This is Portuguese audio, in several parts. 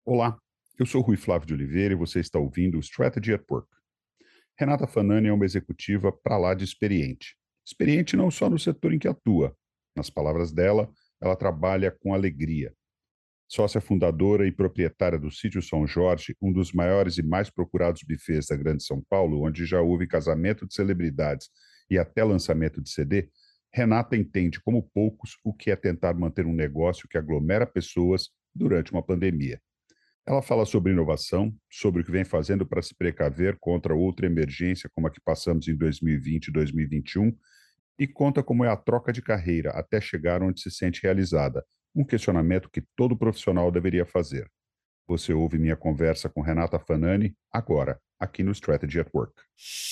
Olá, eu sou Rui Flávio de Oliveira e você está ouvindo o Strategy at Work. Renata Fanani é uma executiva para lá de experiente. Experiente não só no setor em que atua. Nas palavras dela, ela trabalha com alegria. Sócia fundadora e proprietária do Sítio São Jorge, um dos maiores e mais procurados bufês da Grande São Paulo, onde já houve casamento de celebridades e até lançamento de CD, Renata entende como poucos o que é tentar manter um negócio que aglomera pessoas durante uma pandemia. Ela fala sobre inovação, sobre o que vem fazendo para se precaver contra outra emergência como a que passamos em 2020 e 2021 e conta como é a troca de carreira até chegar onde se sente realizada, um questionamento que todo profissional deveria fazer. Você ouve minha conversa com Renata Fanani agora, aqui no Strategy at Work.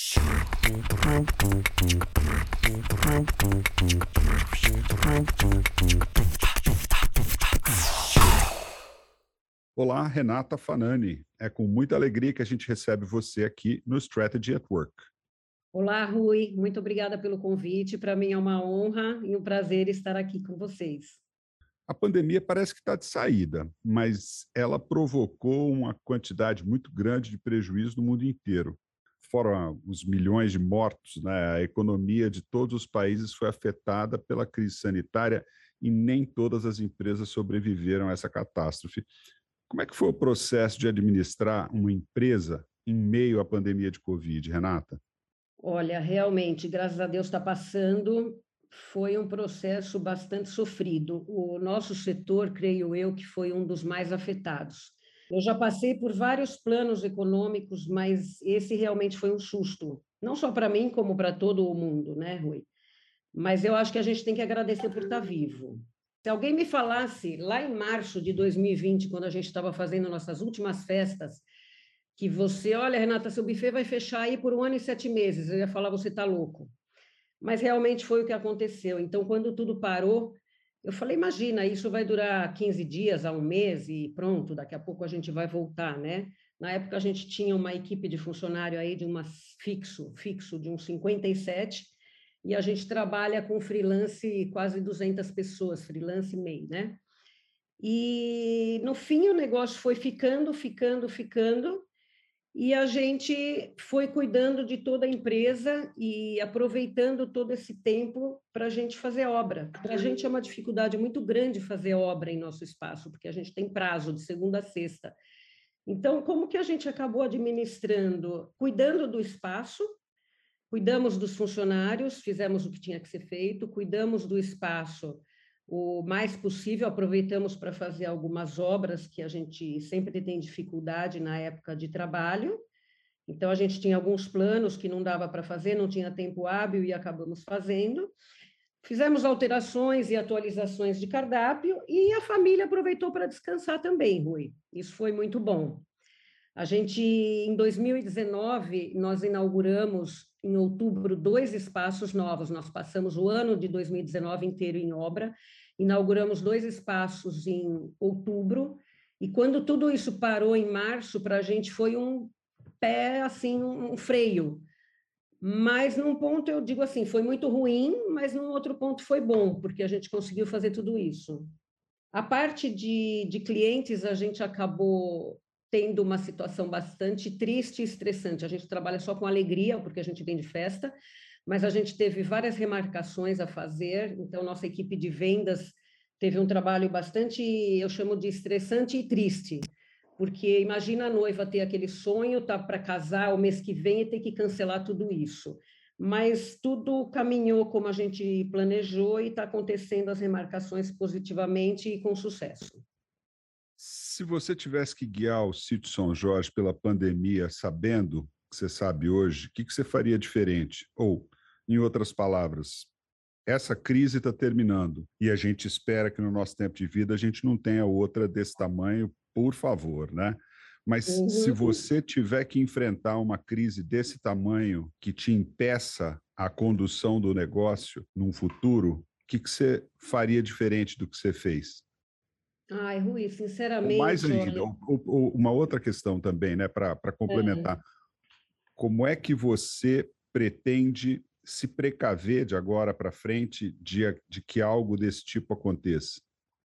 Olá, Renata Fanani. É com muita alegria que a gente recebe você aqui no Strategy at Work. Olá, Rui, muito obrigada pelo convite. Para mim é uma honra e um prazer estar aqui com vocês. A pandemia parece que está de saída, mas ela provocou uma quantidade muito grande de prejuízo no mundo inteiro. Fora os milhões de mortos, né, a economia de todos os países foi afetada pela crise sanitária e nem todas as empresas sobreviveram a essa catástrofe. Como é que foi o processo de administrar uma empresa em meio à pandemia de Covid, Renata? Olha, realmente, graças a Deus está passando. Foi um processo bastante sofrido. O nosso setor, creio eu, que foi um dos mais afetados. Eu já passei por vários planos econômicos, mas esse realmente foi um susto. Não só para mim, como para todo o mundo, né, Rui? Mas eu acho que a gente tem que agradecer por estar vivo. Se alguém me falasse lá em março de 2020, quando a gente estava fazendo nossas últimas festas, que você, olha, Renata, seu buffet vai fechar aí por 1 ano e 7 meses, eu ia falar, você está louco. Mas realmente foi o que aconteceu. Então, quando tudo parou, eu falei, imagina, isso vai durar 15 dias a um mês e pronto, daqui a pouco a gente vai voltar, né? Na época a gente tinha uma equipe de funcionário aí de umas fixo de uns 57, e a gente trabalha com freelance quase 200 pessoas, freelance MEI, né? E no fim o negócio foi ficando, e a gente foi cuidando de toda a empresa e aproveitando todo esse tempo para a gente fazer obra. Para a gente é uma dificuldade muito grande fazer obra em nosso espaço, porque a gente tem prazo de segunda a sexta. Então, como que a gente acabou administrando? Cuidando do espaço, cuidamos dos funcionários, fizemos o que tinha que ser feito, cuidamos do espaço o mais possível, aproveitamos para fazer algumas obras que a gente sempre tem dificuldade na época de trabalho. Então, a gente tinha alguns planos que não dava para fazer, não tinha tempo hábil e acabamos fazendo. Fizemos alterações e atualizações de cardápio e a família aproveitou para descansar também, Rui. Isso foi muito bom. A gente, em 2019, nós inauguramos em outubro 2 espaços novos. Nós passamos o ano de 2019 inteiro em obra, inauguramos 2 espaços em outubro, e quando tudo isso parou em março, para a gente foi um pé, assim, um freio. Mas num ponto eu digo assim, foi muito ruim, mas num outro ponto foi bom, porque a gente conseguiu fazer tudo isso. A parte de clientes, a gente acabou tendo uma situação bastante triste e estressante. A gente trabalha só com alegria, porque a gente vem de festa, mas a gente teve várias remarcações a fazer, então nossa equipe de vendas teve um trabalho bastante, eu chamo de estressante e triste, porque imagina a noiva ter aquele sonho, tá para casar o mês que vem e ter que cancelar tudo isso. Mas tudo caminhou como a gente planejou e está acontecendo as remarcações positivamente e com sucesso. Se você tivesse que guiar o Sítio São Jorge pela pandemia, sabendo o que você sabe hoje, o que você faria diferente? Ou, em outras palavras, essa crise está terminando e a gente espera que no nosso tempo de vida a gente não tenha outra desse tamanho, por favor, né? Mas se Uhum. você tiver que enfrentar uma crise desse tamanho que te impeça a condução do negócio num futuro, o que você faria diferente do que você fez? Ai, Rui, Ou mais sinceramente, ainda, olha, uma outra questão também, né, para complementar, como é que você pretende se precaver de agora para frente de que algo desse tipo aconteça?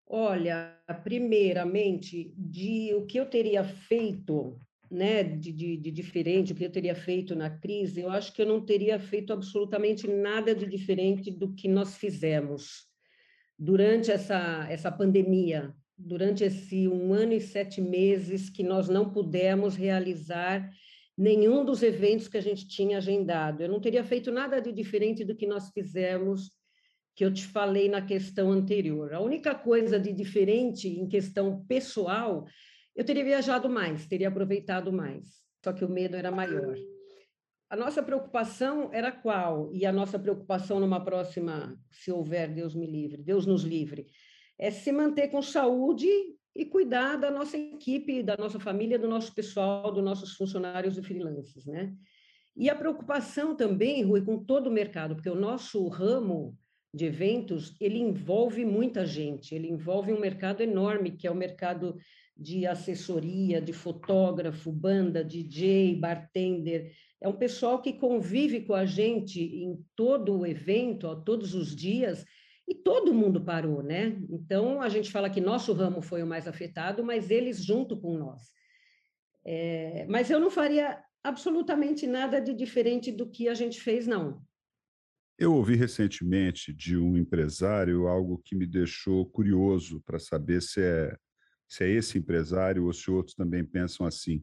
Olha, primeiramente, de o que eu teria feito, né, de diferente, o que eu teria feito na crise, eu acho que eu não teria feito absolutamente nada de diferente do que nós fizemos durante essa pandemia, durante esse 1 ano e 7 meses que nós não pudemos realizar nenhum dos eventos que a gente tinha agendado. Eu não teria feito nada de diferente do que nós fizemos, que eu te falei na questão anterior. A única coisa de diferente em questão pessoal, eu teria viajado mais, teria aproveitado mais, só que o medo era maior. A nossa preocupação era qual? E a nossa preocupação numa próxima, se houver, Deus me livre, Deus nos livre, é se manter com saúde e cuidar da nossa equipe, da nossa família, do nosso pessoal, dos nossos funcionários e freelancers, né? E a preocupação também, Rui, com todo o mercado, porque o nosso ramo de eventos, ele envolve muita gente, ele envolve um mercado enorme, que é o mercado de assessoria, de fotógrafo, banda, DJ, bartender. É um pessoal que convive com a gente em todo o evento, ó, todos os dias, e todo mundo parou, né? Então, a gente fala que nosso ramo foi o mais afetado, mas eles junto com nós. Mas eu não faria absolutamente nada de diferente do que a gente fez, não. Eu ouvi recentemente de um empresário algo que me deixou curioso para saber se é esse empresário ou se outros também pensam assim.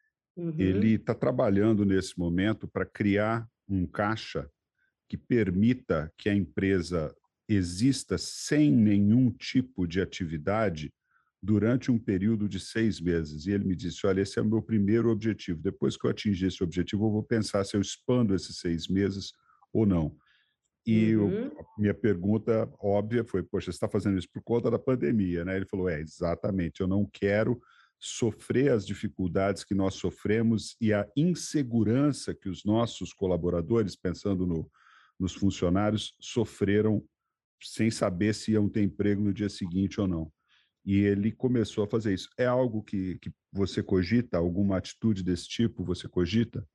Ele Uhum, está trabalhando nesse momento para criar um caixa que permita que a empresa exista sem nenhum tipo de atividade durante um período de 6 meses. E ele me disse: Olha, esse é o meu primeiro objetivo. Depois que eu atingir esse objetivo, eu vou pensar se eu expando esses 6 meses ou não. uhum. A minha pergunta óbvia foi: Poxa, você está fazendo isso por conta da pandemia, né? Ele falou: Exatamente. Eu não quero sofrer as dificuldades que nós sofremos e a insegurança que os nossos colaboradores, pensando nos funcionários, sofreram sem saber se iam ter emprego no dia seguinte ou não. E ele começou a fazer isso. É algo que você cogita? Alguma atitude desse tipo você cogita?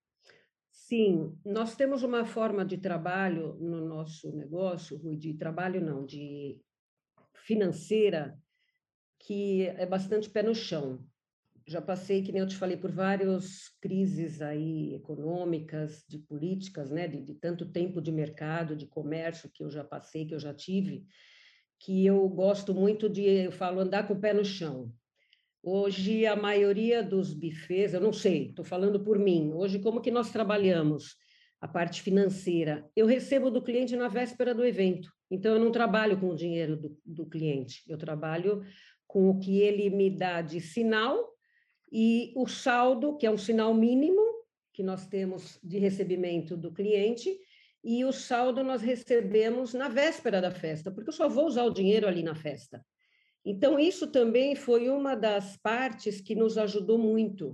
Sim, nós temos uma forma de trabalho no nosso negócio, Rui, de trabalho não, de financeira, que é bastante pé no chão. Já passei, que nem eu te falei, por várias crises aí econômicas, de políticas, né, de tanto tempo de mercado, de comércio que eu já passei, que eu já tive, que eu gosto muito de, eu falo, andar com o pé no chão. Hoje, a maioria dos bufês, eu não sei, estou falando por mim. Hoje, como que nós trabalhamos a parte financeira? Eu recebo do cliente na véspera do evento, então eu não trabalho com o dinheiro do cliente, eu trabalho com o que ele me dá de sinal e o saldo, que é um sinal mínimo que nós temos de recebimento do cliente, e o saldo nós recebemos na véspera da festa, porque eu só vou usar o dinheiro ali na festa. Então, isso também foi uma das partes que nos ajudou muito.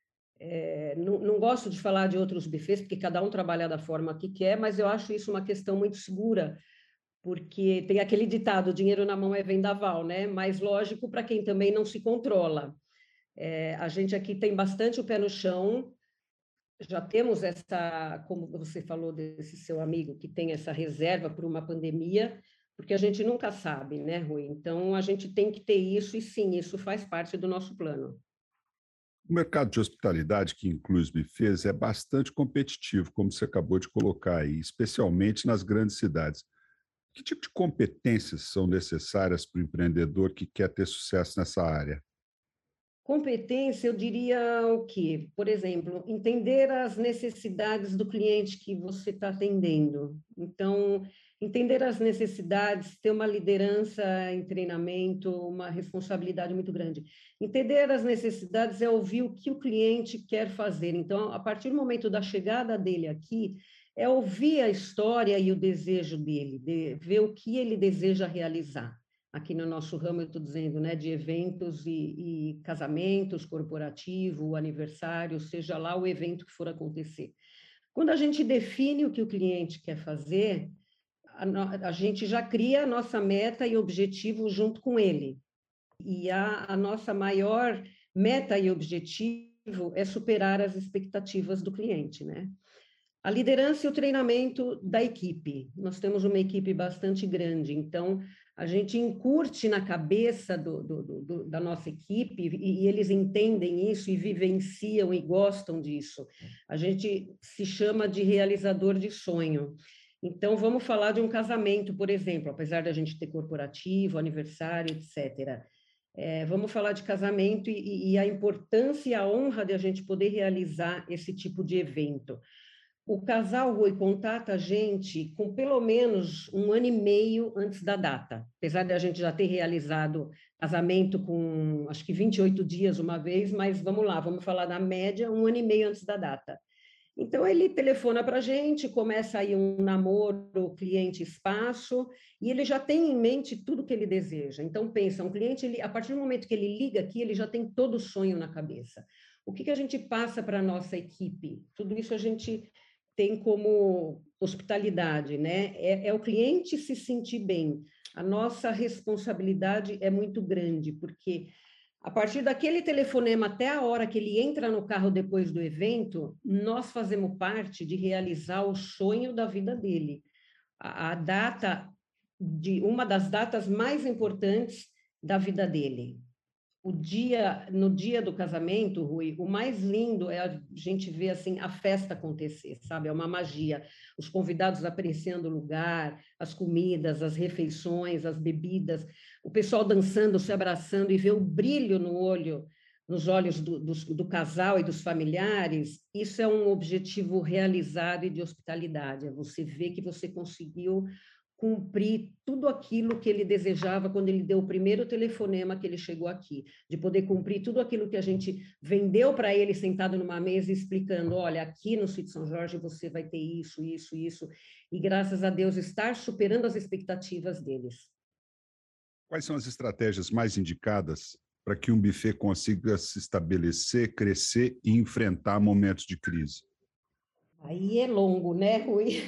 Não gosto de falar de outros bufês, porque cada um trabalha da forma que quer, mas eu acho isso uma questão muito segura, porque tem aquele ditado: dinheiro na mão é vendaval, né? Mas lógico para quem também não se controla. A gente aqui tem bastante o pé no chão, já temos essa, como você falou desse seu amigo, que tem essa reserva por uma pandemia, porque a gente nunca sabe, né, Rui? Então, a gente tem que ter isso, e sim, isso faz parte do nosso plano. O mercado de hospitalidade, que inclui os bufês, é bastante competitivo, como você acabou de colocar aí, especialmente nas grandes cidades. Que tipo de competências são necessárias para o empreendedor que quer ter sucesso nessa área? Competência, eu diria o quê? Por exemplo, entender as necessidades do cliente que você está atendendo. Então, entender as necessidades, ter uma liderança em treinamento, uma responsabilidade muito grande. Entender as necessidades é ouvir o que o cliente quer fazer. Então, a partir do momento da chegada dele aqui, é ouvir a história e o desejo dele, de ver o que ele deseja realizar. Aqui no nosso ramo, eu estou dizendo, né, de eventos e casamentos, corporativo, aniversário, seja lá o evento que for acontecer. Quando a gente define o que o cliente quer fazer, a gente já cria a nossa meta e objetivo junto com ele. E a nossa maior meta e objetivo é superar as expectativas do cliente, né? A liderança e o treinamento da equipe. Nós temos uma equipe bastante grande, então a gente incute na cabeça da nossa equipe, e eles entendem isso e vivenciam e gostam disso. A gente se chama de realizador de sonho. Então, vamos falar de um casamento, por exemplo, apesar da gente ter corporativo, aniversário, etc. Vamos falar de casamento e a importância e a honra de a gente poder realizar esse tipo de evento. O casal, Rui, contata a gente com pelo menos 1 ano e meio antes da data, apesar de a gente já ter realizado casamento com, acho que 28 dias uma vez, mas vamos lá, vamos falar da média, 1 ano e meio antes da data. Então, ele telefona para a gente, começa aí um namoro cliente-espaço, e ele já tem em mente tudo que ele deseja. Então, pensa, um cliente, a partir do momento que ele liga aqui, ele já tem todo o sonho na cabeça. O que a gente passa para a nossa equipe? Tudo isso a gente tem como hospitalidade, né? É o cliente se sentir bem. A nossa responsabilidade é muito grande, porque a partir daquele telefonema até a hora que ele entra no carro depois do evento, nós fazemos parte de realizar o sonho da vida dele. A data uma das datas mais importantes da vida dele. No dia do casamento, Rui, o mais lindo é a gente ver assim a festa acontecer, sabe? É uma magia. Os convidados apreciando o lugar, as comidas, as refeições, as bebidas, o pessoal dançando, se abraçando e ver o brilho nos olhos do casal e dos familiares. Isso é um objetivo realizado e de hospitalidade. É você ver que você conseguiu cumprir tudo aquilo que ele desejava quando ele deu o primeiro telefonema que ele chegou aqui, de poder cumprir tudo aquilo que a gente vendeu para ele sentado numa mesa explicando, olha, aqui no Sítio São Jorge você vai ter isso, isso, isso, e graças a Deus estar superando as expectativas deles. Quais são as estratégias mais indicadas para que um buffet consiga se estabelecer, crescer e enfrentar momentos de crise? Aí é longo, né, Rui?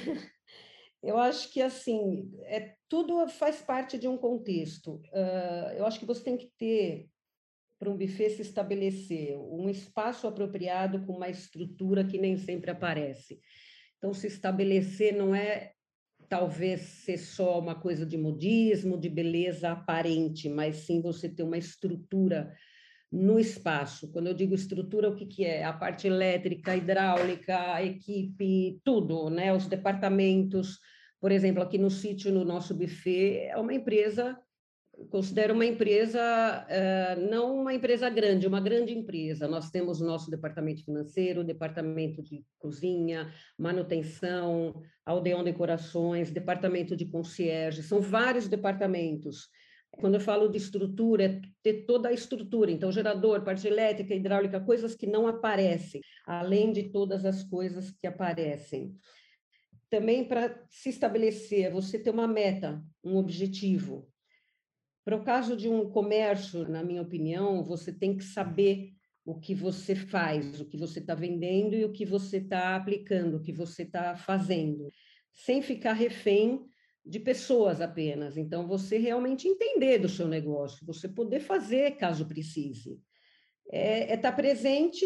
Eu acho que assim, tudo faz parte de um contexto. Eu acho que você tem que ter, para um buffet se estabelecer, um espaço apropriado com uma estrutura que nem sempre aparece. Então, se estabelecer não é talvez ser só uma coisa de modismo, de beleza aparente, mas sim você ter uma estrutura no espaço. Quando eu digo estrutura, o que é? A parte elétrica, hidráulica, a equipe, tudo, né? Os departamentos. Por exemplo, aqui no sítio, no nosso buffet, é uma empresa, considero uma empresa, não uma empresa grande, uma grande empresa. Nós temos o nosso departamento financeiro, departamento de cozinha, manutenção, aldeão decorações, departamento de concierge, são vários departamentos. Quando eu falo de estrutura, é ter toda a estrutura, então gerador, parte elétrica, hidráulica, coisas que não aparecem, além de todas as coisas que aparecem. Também para se estabelecer, você ter uma meta, um objetivo. Para o caso de um comércio, na minha opinião, você tem que saber o que você faz, o que você está vendendo e o que você está aplicando, o que você está fazendo, sem ficar refém de pessoas apenas. Então, você realmente entender do seu negócio, você poder fazer caso precise. Estar presente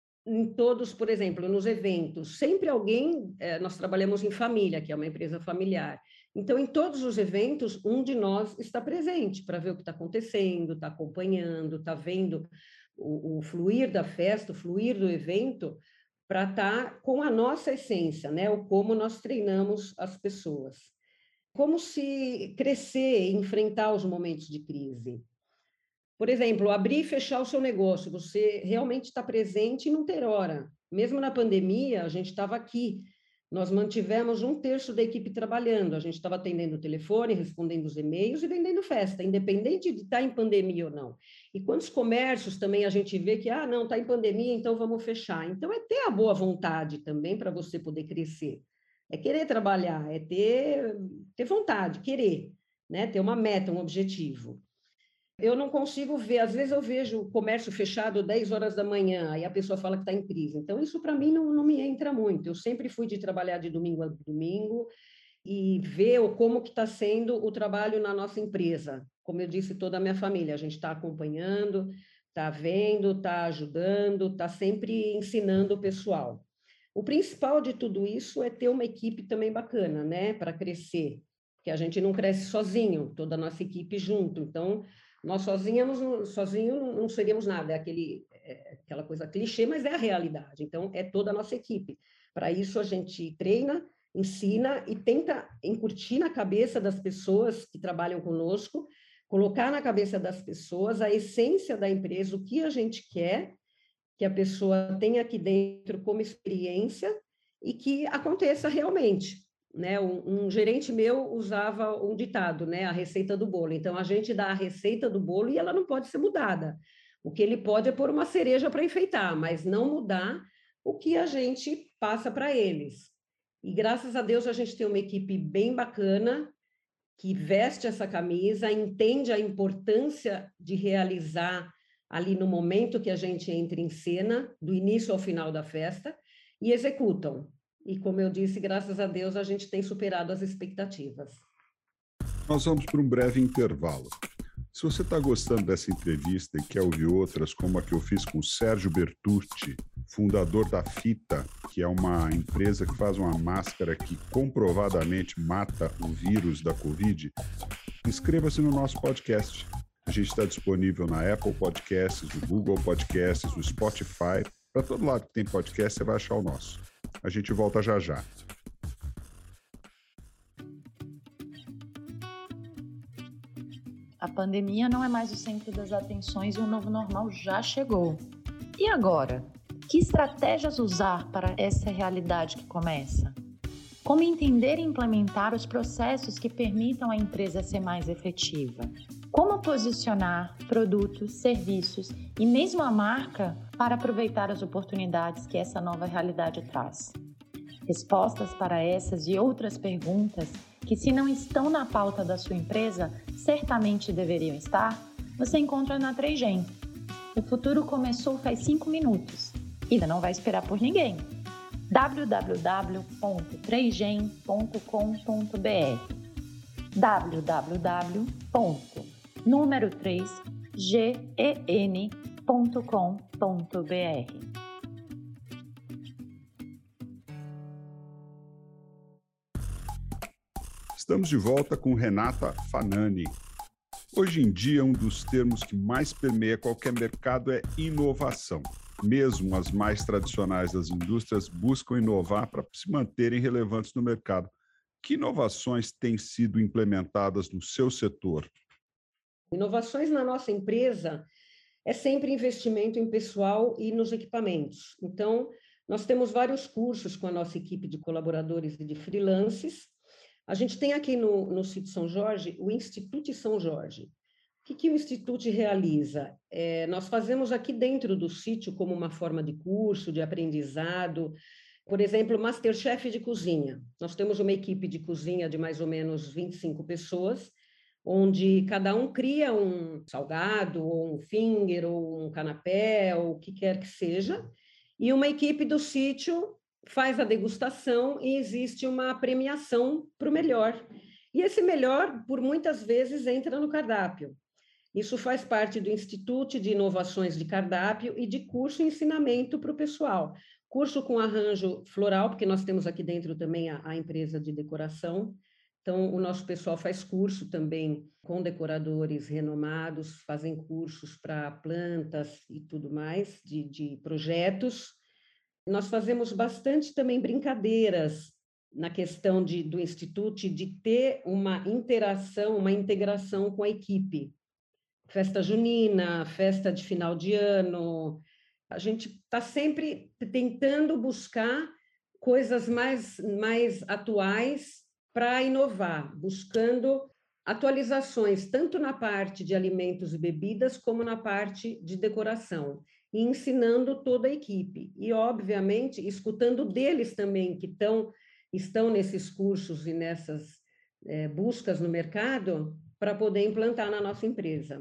em todos, por exemplo, nos eventos, sempre alguém, nós trabalhamos em família, que é uma empresa familiar, então, em todos os eventos, um de nós está presente para ver o que está acontecendo, está acompanhando, está vendo o fluir da festa, o fluir do evento, para estar com a nossa essência, né? O como nós treinamos as pessoas. Como se crescer e enfrentar os momentos de crise. Por exemplo, abrir e fechar o seu negócio, você realmente está presente e não ter hora. Mesmo na pandemia, a gente estava aqui, nós mantivemos 1/3 da equipe trabalhando, a gente estava atendendo o telefone, respondendo os e-mails e vendendo festa, independente de estar em pandemia ou não. E quantos comércios também a gente vê que, não, está em pandemia, então vamos fechar. Então, é ter a boa vontade também para você poder crescer. É querer trabalhar, é ter vontade, querer, né? Ter uma meta, um objetivo. Eu não consigo ver, às vezes eu vejo o comércio fechado 10 horas da manhã, aí a pessoa fala que está em crise. Então, isso para mim não me entra muito. Eu sempre fui de trabalhar de domingo a domingo e ver como que está sendo o trabalho na nossa empresa. Como eu disse, toda a minha família, a gente está acompanhando, está vendo, está ajudando, está sempre ensinando o pessoal. O principal de tudo isso é ter uma equipe também bacana, né, para crescer. porque a gente não cresce sozinho, toda a nossa equipe junto. Então, nós sozinhos não seríamos nada, aquela coisa clichê, mas é a realidade. Então, é toda a nossa equipe. Para isso, a gente treina, ensina e tenta incutir na cabeça das pessoas que trabalham conosco, colocar na cabeça das pessoas a essência da empresa, o que a gente quer que a pessoa tenha aqui dentro como experiência e que aconteça realmente. Né? Um gerente meu usava um ditado, né? A receita do bolo. Então, a gente dá a receita do bolo e ela não pode ser mudada. O que ele pode é pôr uma cereja para enfeitar, mas não mudar o que a gente passa para eles. E graças a Deus a gente tem uma equipe bem bacana, que veste essa camisa, entende a importância de realizar ali no momento que a gente entra em cena, do início ao final da festa, e executam. E como eu disse, graças a Deus a gente tem superado as expectativas. Nós vamos para um breve intervalo. Se você está gostando dessa entrevista e quer ouvir outras, como a que eu fiz com o Sérgio Bertucci, fundador da Fita, que é uma empresa que faz uma máscara que comprovadamente mata o vírus da Covid, inscreva-se no nosso podcast. A gente está disponível na Apple Podcasts, no Google Podcasts, no Spotify. Para todo lado que tem podcast, você vai achar o nosso. A gente volta já já. A pandemia não é mais o centro das atenções e o novo normal já chegou. E agora? Que estratégias usar para essa realidade que começa? Como entender e implementar os processos que permitam à empresa ser mais efetiva? Como posicionar produtos, serviços e mesmo a marca para aproveitar as oportunidades que essa nova realidade traz? Respostas para essas e outras perguntas que, se não estão na pauta da sua empresa, certamente deveriam estar, você encontra na 3Gen. O futuro começou faz 5 minutos e ainda não vai esperar por ninguém. www.3gen.com.br www.3gen.com.br Estamos de volta com Renata Fanani. Hoje em dia, um dos termos que mais permeia qualquer mercado é inovação. Mesmo as mais tradicionais das indústrias buscam inovar para se manterem relevantes no mercado. Que inovações têm sido implementadas no seu setor? Inovações na nossa empresa é sempre investimento em pessoal e nos equipamentos. Então, nós temos vários cursos com a nossa equipe de colaboradores e de freelances. A gente tem aqui no Sítio São Jorge o Instituto São Jorge. O que o Instituto realiza? Nós fazemos aqui dentro do sítio como uma forma de curso, de aprendizado, por exemplo, Masterchef de cozinha. Nós temos uma equipe de cozinha de mais ou menos 25 pessoas, onde cada um cria um salgado, ou um finger, ou um canapé, ou o que quer que seja, e uma equipe do sítio faz a degustação e existe uma premiação para o melhor. E esse melhor, por muitas vezes, entra no cardápio. Isso faz parte do Instituto de Inovações de Cardápio e de curso e ensinamento para o pessoal. Curso com arranjo floral, porque nós temos aqui dentro também a empresa de decoração. Então, o nosso pessoal faz curso também com decoradores renomados, fazem cursos para plantas e tudo mais, de projetos. Nós fazemos bastante também brincadeiras na questão do Instituto, de ter uma interação, uma integração com a equipe. Festa junina, festa de final de ano. A gente está sempre tentando buscar coisas mais atuais para inovar, buscando atualizações, tanto na parte de alimentos e bebidas, como na parte de decoração, e ensinando toda a equipe. E, obviamente, escutando deles também, que estão nesses cursos e nessas buscas no mercado, para poder implantar na nossa empresa.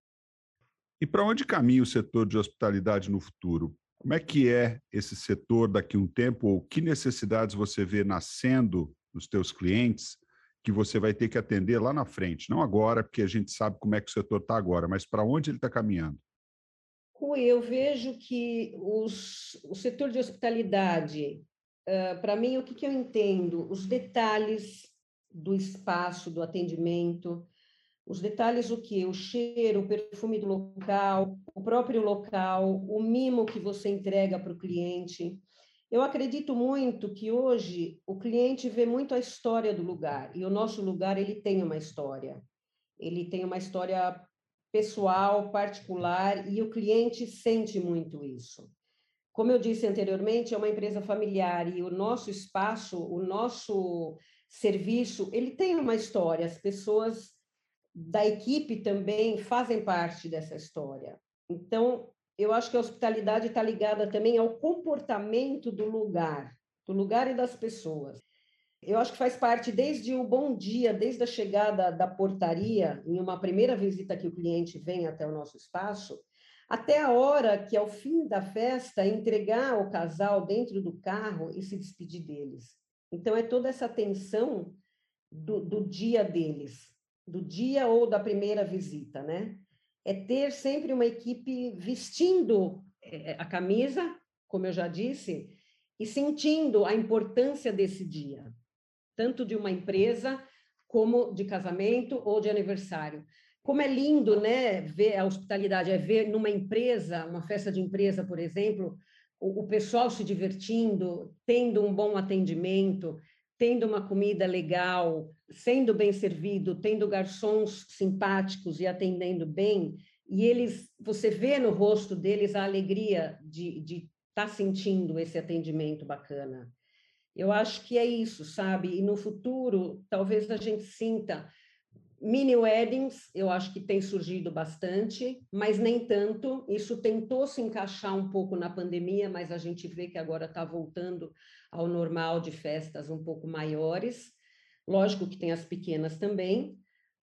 E para onde caminha o setor de hospitalidade no futuro? Como é que é esse setor daqui a um tempo? Ou que necessidades você vê nascendo nos teus clientes que você vai ter que atender lá na frente? Não agora, porque a gente sabe como é que o setor está agora, mas para onde ele está caminhando? Rui, eu vejo que o setor de hospitalidade, para mim, o que eu entendo? Os detalhes do espaço, do atendimento. Os detalhes, o quê? O cheiro, o perfume do local, o próprio local, o mimo que você entrega para o cliente. Eu acredito muito que hoje o cliente vê muito a história do lugar, e o nosso lugar ele tem uma história. Ele tem uma história pessoal, particular, e o cliente sente muito isso. Como eu disse anteriormente, é uma empresa familiar e o nosso espaço, o nosso serviço, ele tem uma história. As pessoas da equipe também fazem parte dessa história. Então, eu acho que a hospitalidade está ligada também ao comportamento do lugar e das pessoas. Eu acho que faz parte desde o bom dia, desde a chegada da portaria, em uma primeira visita que o cliente vem até o nosso espaço, até a hora que, ao fim da festa, entregar o casal dentro do carro e se despedir deles. Então, é toda essa atenção do dia deles, do dia ou da primeira visita, né? É ter sempre uma equipe vestindo a camisa, como eu já disse, e sentindo a importância desse dia, tanto de uma empresa como de casamento ou de aniversário. Como é lindo, né, ver a hospitalidade, é ver numa empresa, uma festa de empresa, por exemplo, o pessoal se divertindo, tendo um bom atendimento, tendo uma comida legal, sendo bem servido, tendo garçons simpáticos e atendendo bem, e eles, você vê no rosto deles a alegria de estar sentindo esse atendimento bacana. Eu acho que é isso, sabe? E no futuro, talvez a gente sinta mini weddings, eu acho que tem surgido bastante, mas nem tanto. Isso tentou se encaixar um pouco na pandemia, mas a gente vê que agora está voltando ao normal de festas um pouco maiores. Lógico que tem as pequenas também,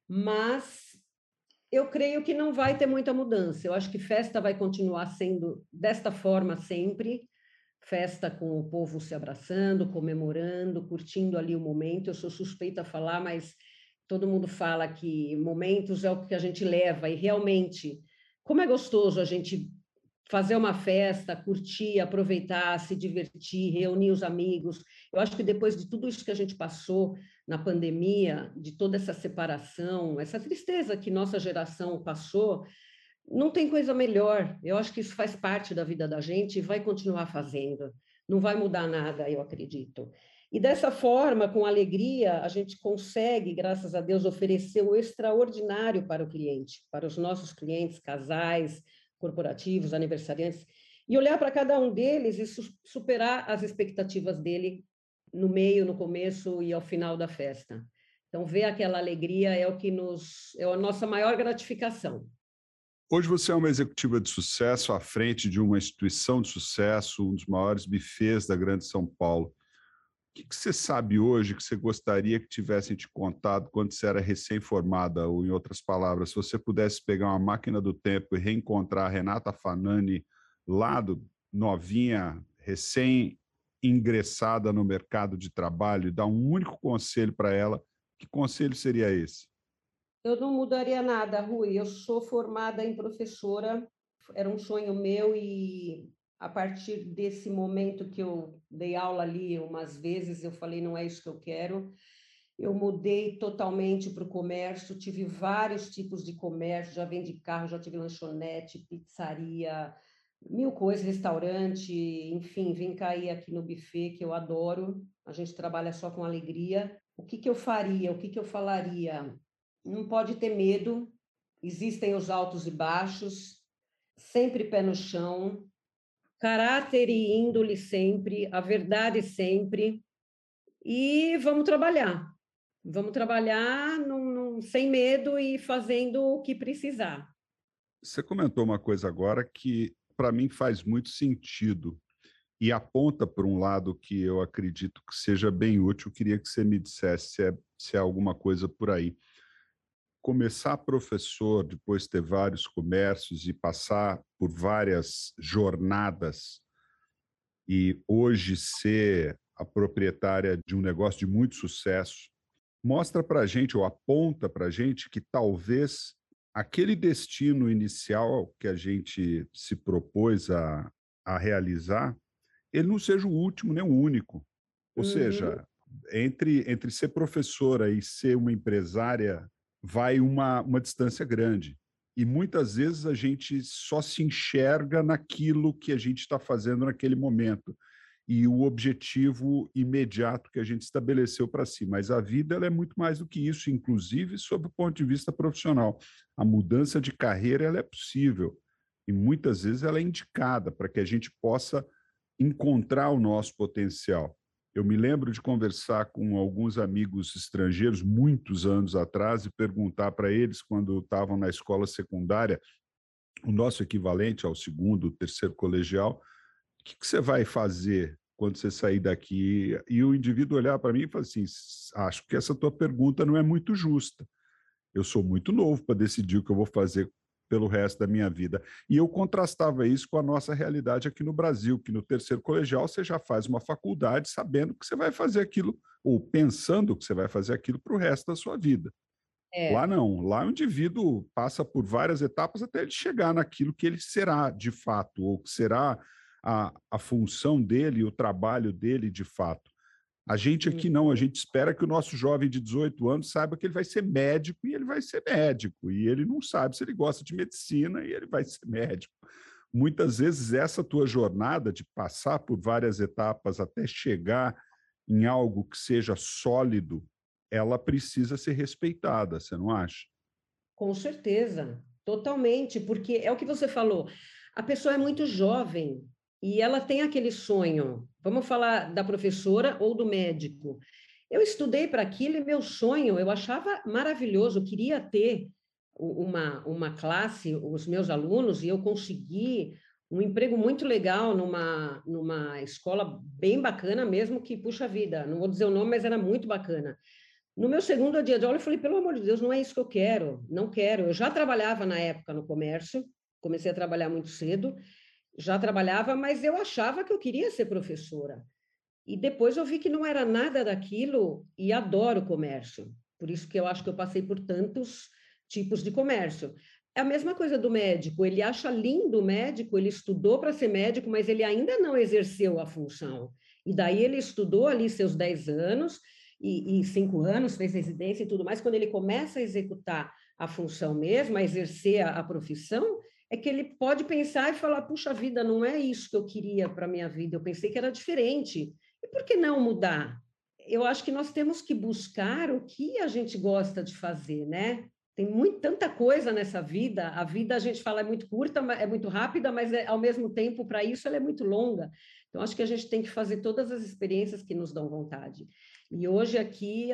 mas eu creio que não vai ter muita mudança. Eu acho que festa vai continuar sendo desta forma sempre, festa com o povo se abraçando, comemorando, curtindo ali o momento. Eu sou suspeita a falar, mas todo mundo fala que momentos é o que a gente leva, e realmente, como é gostoso a gente fazer uma festa, curtir, aproveitar, se divertir, reunir os amigos. Eu acho que depois de tudo isso que a gente passou na pandemia, de toda essa separação, essa tristeza que nossa geração passou, não tem coisa melhor. Eu acho que isso faz parte da vida da gente e vai continuar fazendo. Não vai mudar nada, eu acredito. E dessa forma, com alegria, a gente consegue, graças a Deus, oferecer o extraordinário para o cliente, para os nossos clientes, casais, corporativos, aniversariantes, e olhar para cada um deles e superar as expectativas dele no meio, no começo e ao final da festa. Então, ver aquela alegria é o que é a nossa maior gratificação. Hoje você é uma executiva de sucesso à frente de uma instituição de sucesso, um dos maiores bufês da Grande São Paulo. O que você sabe hoje que você gostaria que tivessem te contado quando você era recém-formada? Ou, em outras palavras, se você pudesse pegar uma máquina do tempo e reencontrar a Renata Fanani lá novinha, recém-ingressada no mercado de trabalho, e dar um único conselho para ela, que conselho seria esse? Eu não mudaria nada, Rui. Eu sou formada em professora, era um sonho meu e a partir desse momento que eu dei aula ali umas vezes, eu falei, não é isso que eu quero. Eu mudei totalmente para o comércio, tive vários tipos de comércio, já vendi carro, já tive lanchonete, pizzaria, mil coisas, restaurante, enfim, vim cair aqui no buffet, que eu adoro. A gente trabalha só com alegria. O que eu faria? O que eu falaria? Não pode ter medo, existem os altos e baixos, sempre pé no chão, caráter e índole sempre, a verdade sempre, e vamos trabalhar sem medo e fazendo o que precisar. Você comentou uma coisa agora que, para mim, faz muito sentido e aponta para um lado que eu acredito que seja bem útil. Eu queria que você me dissesse se é alguma coisa por aí. Começar professor, depois ter vários comércios e passar por várias jornadas e hoje ser a proprietária de um negócio de muito sucesso, mostra para a gente, ou aponta para a gente, que talvez aquele destino inicial que a gente se propôs a realizar, ele não seja o último nem o único. Ou seja, Entre ser professora e ser uma empresária, vai uma distância grande. E muitas vezes a gente só se enxerga naquilo que a gente está fazendo naquele momento e o objetivo imediato que a gente estabeleceu para si. Mas a vida ela é muito mais do que isso, inclusive sob o ponto de vista profissional. A mudança de carreira ela é possível e muitas vezes ela é indicada para que a gente possa encontrar o nosso potencial. Eu me lembro de conversar com alguns amigos estrangeiros muitos anos atrás e perguntar para eles, quando estavam na escola secundária, o nosso equivalente ao segundo, terceiro colegial, o que você vai fazer quando você sair daqui? E o indivíduo olhar para mim e falar assim: acho que essa tua pergunta não é muito justa. Eu sou muito novo para decidir o que eu vou fazer pelo resto da minha vida. E eu contrastava isso com a nossa realidade aqui no Brasil, que no terceiro colegial você já faz uma faculdade sabendo que você vai fazer aquilo, ou pensando que você vai fazer aquilo para o resto da sua vida. Lá É, não, lá o indivíduo passa por várias etapas até ele chegar naquilo que ele será de fato, ou que será a função dele, o trabalho dele de fato. A gente aqui não, a gente espera que o nosso jovem de 18 anos saiba que ele vai ser médico e ele vai ser médico, e ele não sabe se ele gosta de medicina e ele vai ser médico. Muitas vezes essa tua jornada de passar por várias etapas até chegar em algo que seja sólido, ela precisa ser respeitada, você não acha? com certeza, totalmente, porque é o que você falou, a pessoa é muito jovem e ela tem aquele sonho. Vamos falar da professora ou do médico. Eu estudei para aquilo e meu sonho, eu achava maravilhoso, eu queria ter uma classe, os meus alunos, e eu consegui um emprego muito legal numa escola bem bacana mesmo, que, puxa vida, não vou dizer o nome, mas era muito bacana. No meu segundo dia de aula, eu falei, pelo amor de Deus, não é isso que eu quero, não quero. Eu já trabalhava na época no comércio, comecei a trabalhar muito cedo, já trabalhava, mas eu achava que eu queria ser professora. E depois eu vi que não era nada daquilo e adoro comércio. Por isso que eu acho que eu passei por tantos tipos de comércio. É a mesma coisa do médico, ele acha lindo o médico, ele estudou para ser médico, mas ele ainda não exerceu a função. E daí ele estudou ali seus 10 anos e 5 anos, fez residência e tudo mais. Quando ele começa a executar a função mesmo, a exercer a profissão, é que ele pode pensar e falar: puxa vida, não é isso que eu queria para a minha vida, eu pensei que era diferente. E por que não mudar? Eu acho que nós temos que buscar o que a gente gosta de fazer, né? Tem tanta coisa nessa vida. A vida, a gente fala, é muito curta, é muito rápida, mas ao mesmo tempo, para isso, ela é muito longa. Então, acho que a gente tem que fazer todas as experiências que nos dão vontade. E hoje aqui,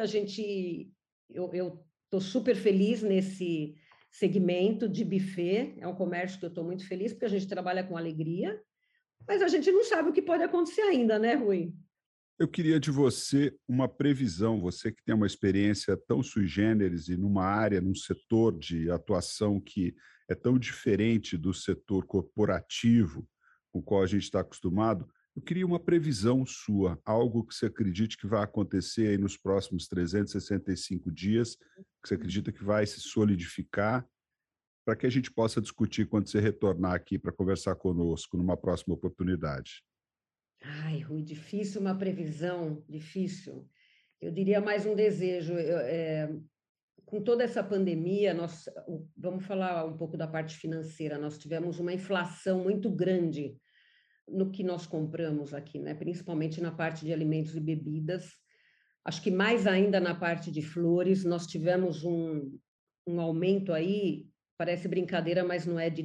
eu estou super feliz nesse segmento de buffet. É um comércio que eu estou muito feliz, porque a gente trabalha com alegria, mas a gente não sabe o que pode acontecer ainda, né, Rui? Eu queria de você uma previsão, você que tem uma experiência tão sui generis e numa área, num setor de atuação que é tão diferente do setor corporativo com o qual a gente está acostumado. Eu queria uma previsão sua, algo que você acredite que vai acontecer aí nos próximos 365 dias, que você acredita que vai se solidificar, para que a gente possa discutir quando você retornar aqui para conversar conosco numa próxima oportunidade. Ai, Rui, difícil uma previsão, difícil. Eu diria mais um desejo. Com toda essa pandemia, vamos falar um pouco da parte financeira, nós tivemos uma inflação muito grande no que nós compramos aqui, né? Principalmente na parte de alimentos e bebidas. Acho que mais ainda na parte de flores, nós tivemos um aumento aí, parece brincadeira, mas não é, de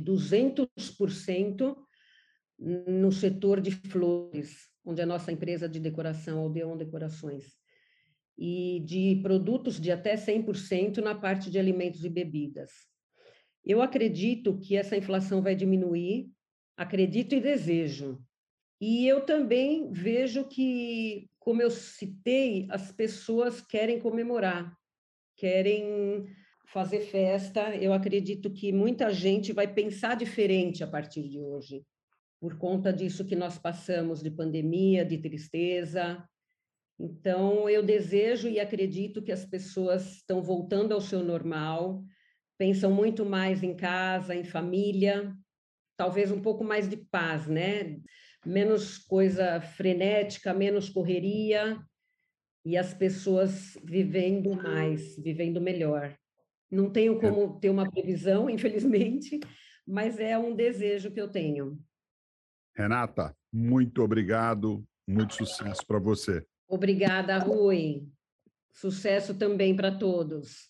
200% no setor de flores, onde a nossa empresa de decoração, Aldeon Decorações, e de produtos de até 100% na parte de alimentos e bebidas. Eu acredito que essa inflação vai diminuir, acredito e desejo. E eu também vejo que, como eu citei, as pessoas querem comemorar, querem fazer festa. Eu acredito que muita gente vai pensar diferente a partir de hoje, por conta disso que nós passamos de pandemia, de tristeza. Então, eu desejo e acredito que as pessoas estão voltando ao seu normal, pensam muito mais em casa, em família, talvez um pouco mais de paz, né? Menos coisa frenética, menos correria. e as pessoas vivendo mais, vivendo melhor. Não tenho como ter uma previsão, infelizmente, mas é um desejo que eu tenho. Renata, muito obrigado, muito sucesso para você. Obrigada, Rui. Sucesso também para todos.